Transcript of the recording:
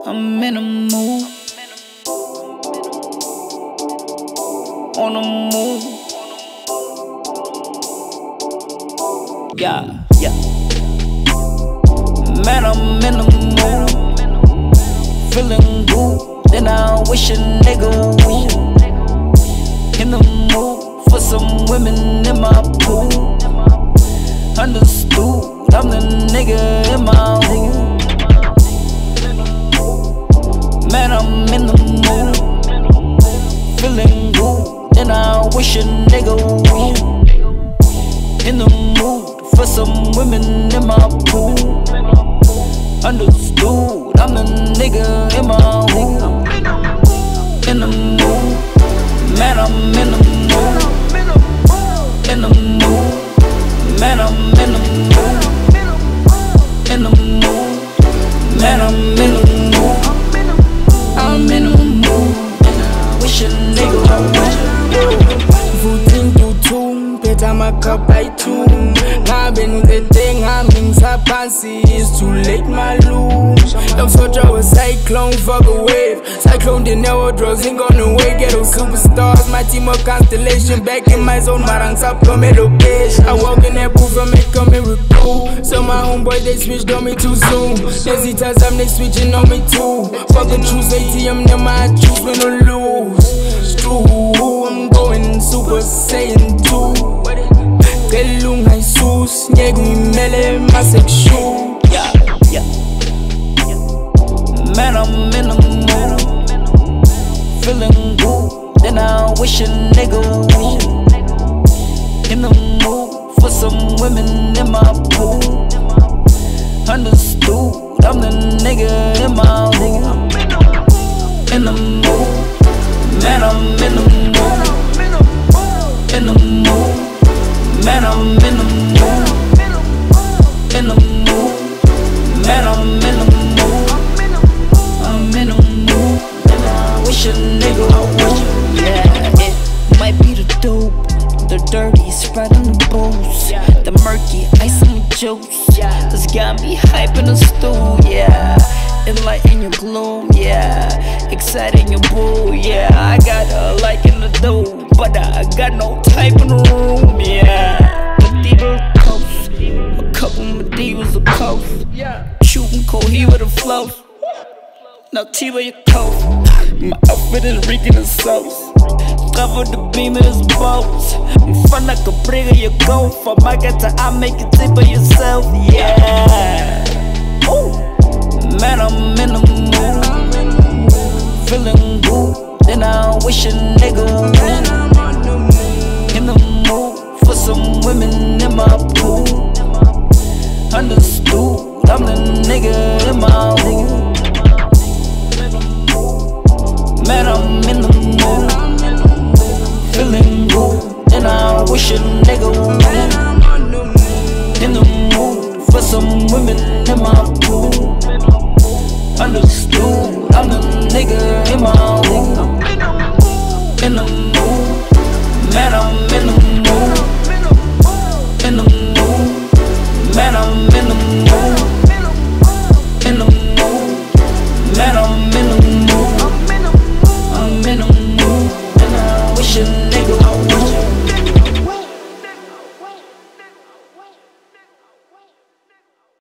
I'm in a mood, on the move. Yeah, yeah. Man, I'm in the mood, feeling good. Then I wish a nigga would. In the mood for some women in my pool. Understood, I'm the nigga in my hood. Man, I'm in the mood, feeling good. Then I wish a nigga would. In the mood for some women in my pool. Understood, I'm the nigga in my hood. In the mood, man, I'm in the mood. In the mood, man, I'm in the mood. In the mood, man, I'm in the mood. I'm in the mood, and I wish a nigga would. Voting to two, better my cup by two. Ngabeni ngede ngamenza phansi, it's too late my lose. Them soldier was cyclone, fuck a wave. Cyclone the never drugs ain't gonna wait. Ghetto superstars, my team of constellation. Back in my zone, marang sa prometo bitch. I walk in that booth and make a miracle. So my homeboy they switched on me too soon. Lazy times I'm they switching on me too. Fuck the choose ATM, them I choose when I lose. It's true, I'm going super saiyan 2. Kelung Jesus, nyegu imele masexual. Yeah, yeah. Man, I'm in the mood, feeling good. Then I wish a nigga would. In the mood for some women in my pool. Understood, I'm the nigga in my hood. In the mood, man, I'm in the mood. In the mood, man, I'm in the mood. In the mood, man, I'm in the mood. I'm in the mood, and I wish a nigga would. Yeah, it might be the dope, the dirty, spread on the booze, the murky, ice on the juice. This got me hype in the stool, yeah. Enlighten your gloom, yeah. Exciting your boo, yeah. I got a like in the dough, but I got no type in the room, yeah. Medieval coast, a couple Medievals of coast. Shooting Kohi with a flow. Now T where your coat. My outfit is reeking of sauce. Cover the beam of his boats. Mfana kabriga your go. For my gata I make it tip of yourself, yeah. Ooh. Man, I'm in the mood, feeling good. Then I wish a nigga would. In the mood for some women in my pool. Understood, I'm the nigga in my hood. Man, I'm in the mood, feeling good. Then I wish a nigga